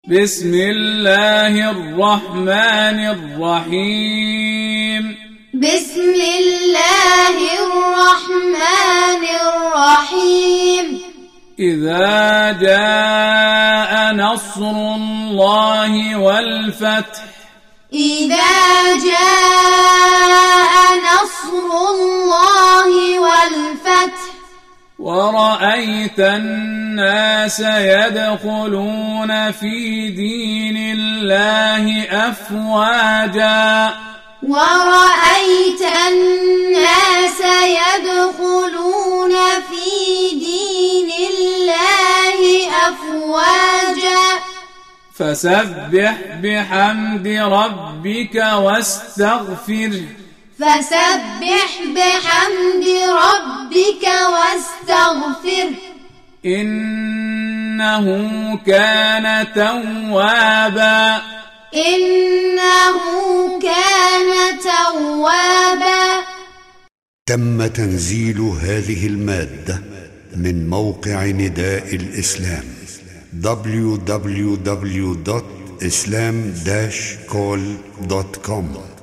بسم الله الرحمن الرحيم. بسم الله الرحمن الرحيم. إذا جاء نصر الله والفتح. إذا جاء نصر الله والفتح ورأيت الناس يدخلون في دين الله أفواجا. ورأيت الناس يدخلون في دين الله أفواجا فسبح بحمد ربك واستغفره. فسبح بحمد ربك واستغفره إنه كان توابا. إنه كان توابا. تم تنزيل هذه المادة من موقع نداء الإسلام www.islam-call.com